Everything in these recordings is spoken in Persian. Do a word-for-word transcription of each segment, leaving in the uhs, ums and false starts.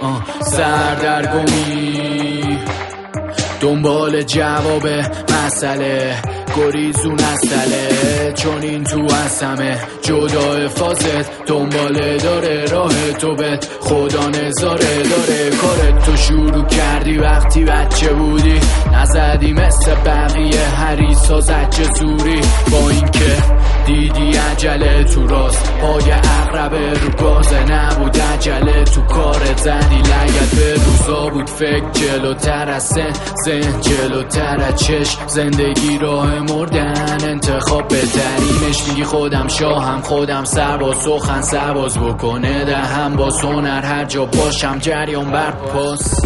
سردرگمی دنبال جواب مسئله گریزون اصله، چون این تو هستمه جدا فازت دنباله داره راه تو بت خدا نظاره داره. کارت تو شروع کردی وقتی بچه بودی، نزدی مثل بقیه حریصا زجه زوری، با اینکه دیدی عجله تو راست پای اقربه رو گازه نبود عجله تو کارت زدی لگت به روزا بود فکر جلوتر از سن ذهن جلوتر از چشم زندگی راه مردن انتخاب بهترینش. میگی خودم شاهم خودم سرباز سخن سرباز بکنه دهم با سونر هر جا باشم جریان بر پاس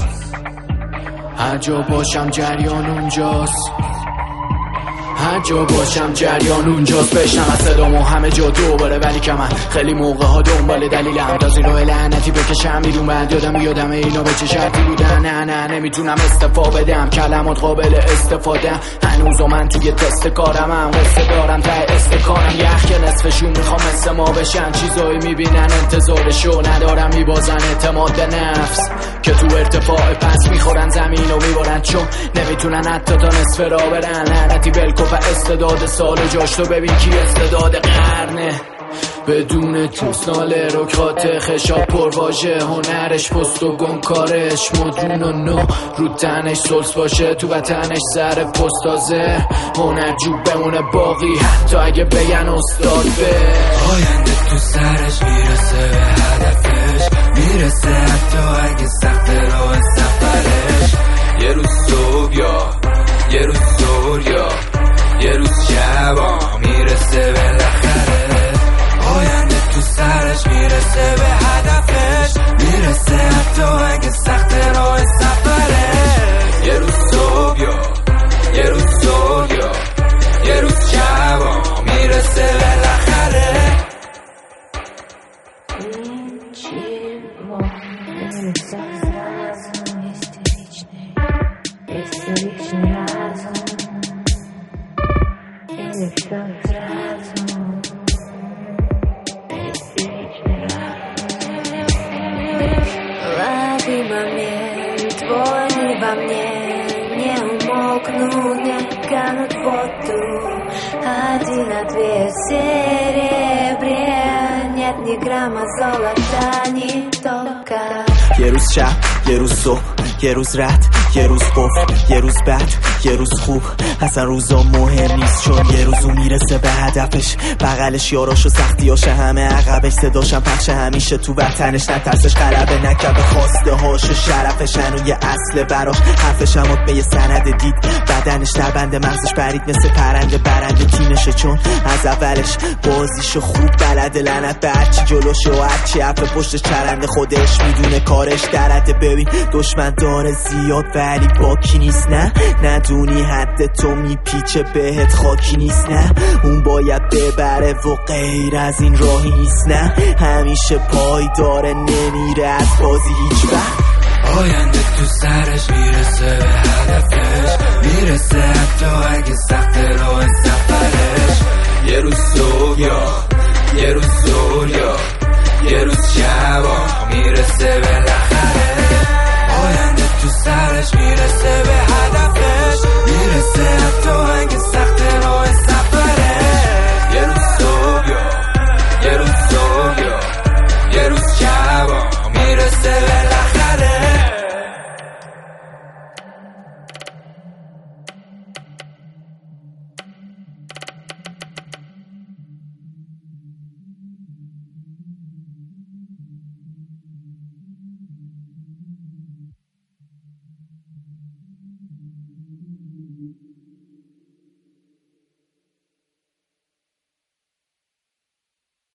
هر جا باشم جریان اونجاست هر جا باشم جریان اونجاست. بشنم از صدامو همه جا دوباره ولی که من خیلی موقع ها دنبال دلیلم تا زیرو لعنتی بکشم میدون بعد یادم یادم اینا به چه شرطی بودن. نه نه نمیتونم استفا بدم کلمات قابل استفاده هنوز و من توی تست کارمم قصه دارم تا استکانم یخ که نصفشون میخوام مثل ما بشن چیزایی میبینن انتظارشو ندارم میبازن اعتماد به نفس که تو ارتفاع پس میخورن زمین و میبارن چون نمیتونن حتی تا نصف را برن. لعنتی بلکو و استعداد سال جاش تو ببین کی استعداد قرنه بدون تو ساله رکات خشاب پرواژه هنرش پست و گم کارش مدون و نو رو تنش سلس باشه تو وطنش سر پستازه هنر جوب بمونه باقی حتی اگه بگن استاد به آینده تو سرش میرسه به هدفش میرسه حتی اگه سخت راه سفرش یه روز صبح یا یه روز زور یا یه روز شبا میرسه بالاخره آینده تو سرش میرسه به هدفش میرسه حتی اگه سخت راه سفره یه روز صبح یا یه روز زور یا یه روز شبا میرسه بالاخره. Лови момент, твой не во мне, не умолкнут, не канут в воду. Один ответ серебре, нет ни грамма золота, ни тока. یه روز شب یه روز صبح یه روز رد یه روز قفل یه روز بد یه روز خوب اصلا روزا مهم نیست چون یه روز اون میرسه به هدفش بغلش یاراش و سختیاش همه عقبش صداشم پخش همیشه تو وطنش نترسش غلبه نکه به خواسته هاش و شرفش هنوی اصل براش حرفش هم به یه سند دید بدنش در بند مغزش برید مثل پرنده برنده تیمشه چون از اولش بازیشو خوب بلده لعنت به هرچی جلوشه و هرچی حرف پشتش چرنده خودش میدونه کارش درده ببین دشمن داره زیاد ولی باکی نیست نه ندونی حد تو میپیچه بهت خاکی نیست نه اون باید ببره و غیر از این راهی نیست نه همیشه پای داره نمیره از بازی هیچ وقت آینده تو سرش میرسه به هدفش میرسه حتی اگه سخت راه سفرش یه روز صبح یا یه روز